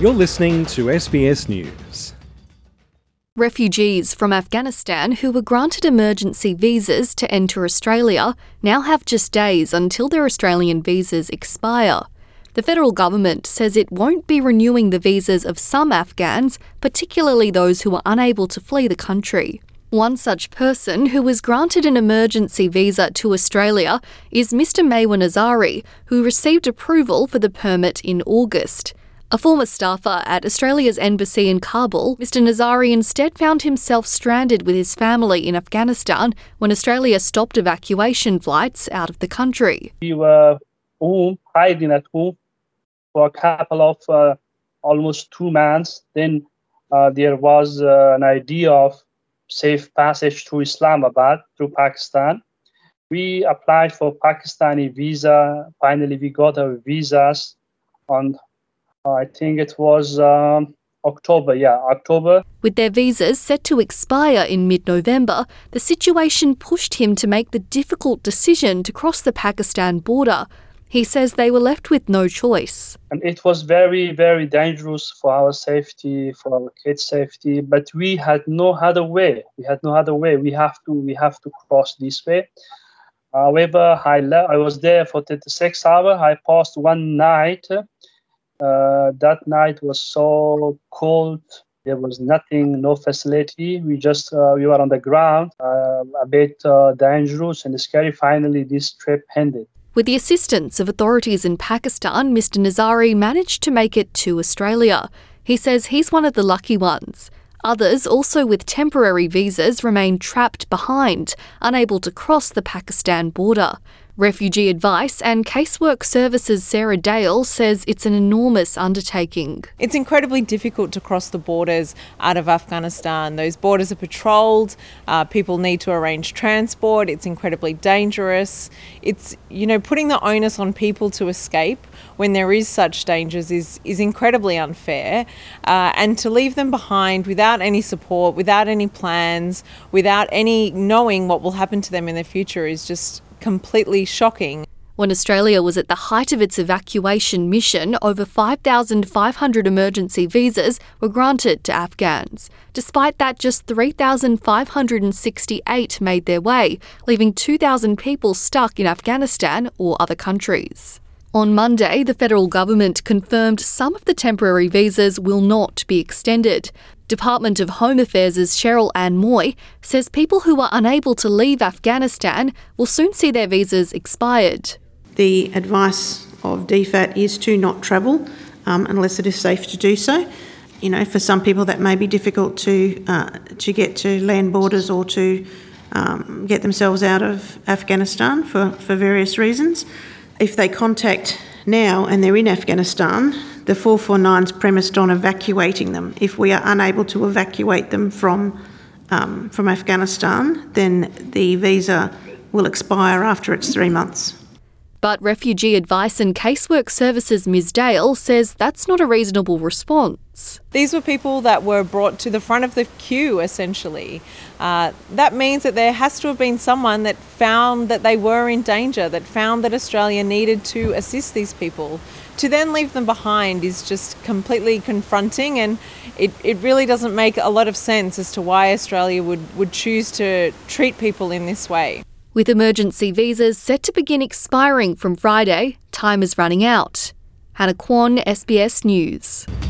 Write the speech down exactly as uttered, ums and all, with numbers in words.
You're listening to S B S News. Refugees from Afghanistan who were granted emergency visas to enter Australia now have just days until their Australian visas expire. The federal government says it won't be renewing the visas of some Afghans, particularly those who are unable to flee the country. One such person who was granted an emergency visa to Australia is Mister Maiwan Azari, who received approval for the permit in August. A former staffer at Australia's embassy in Kabul, Mister Nazari instead found himself stranded with his family in Afghanistan when Australia stopped evacuation flights out of the country. We were home, hiding at home for a couple of uh, almost two months. Then uh, there was uh, an idea of safe passage to Islamabad through Pakistan. We applied for Pakistani visa. Finally, we got our visas on I think it was um, October, yeah, October. With their visas set to expire in mid-November, the situation pushed him to make the difficult decision to cross the Pakistan border. He says they were left with no choice. And it was very, very dangerous for our safety, for our kids' safety, but we had no other way. We had no other way. We have to, we have to cross this way. However, I, le- I was there for thirty-six hours. I passed one night. Uh, that night was so cold. There was nothing, no facility. We just uh, we were on the ground, uh, a bit uh, dangerous and scary. Finally, this trip ended. With the assistance of authorities in Pakistan, Mister Nazari managed to make it to Australia. He says he's one of the lucky ones. Others, also with temporary visas, remain trapped behind, unable to cross the Pakistan border. Refugee Advice and Casework Services Sarah Dale says it's an enormous undertaking. It's incredibly difficult to cross the borders out of Afghanistan. Those borders are patrolled, uh, people need to arrange transport, it's incredibly dangerous. It's, you know, putting the onus on people to escape when there is such dangers is, is incredibly unfair. Uh, and to leave them behind without any support, without any plans, without any knowing what will happen to them in the future is just completely shocking. When Australia was at the height of its evacuation mission, over five thousand five hundred emergency visas were granted to Afghans. Despite that, just three thousand five hundred sixty-eight made their way, leaving two thousand people stuck in Afghanistan or other countries. On Monday, the federal government confirmed some of the temporary visas will not be extended. Department of Home Affairs' Cheryl Ann Moy says people who are unable to leave Afghanistan will soon see their visas expired. The advice of D FAT is to not travel um, unless it is safe to do so. You know, for some people that may be difficult to uh, to get to land borders or to um, get themselves out of Afghanistan for, for various reasons. If they contact now and they're in Afghanistan, the four forty-nine is premised on evacuating them. If we are unable to evacuate them from um, from Afghanistan, then the visa will expire after it's three months. But Refugee Advice and Casework Services Miz Dale says that's not a reasonable response. These were people that were brought to the front of the queue, essentially. Uh, that means that there has to have been someone that found that they were in danger, that found that Australia needed to assist these people. To then leave them behind is just completely confronting, and it, it really doesn't make a lot of sense as to why Australia would, would choose to treat people in this way. With emergency visas set to begin expiring from Friday, time is running out. Hannah Kwan, S B S News.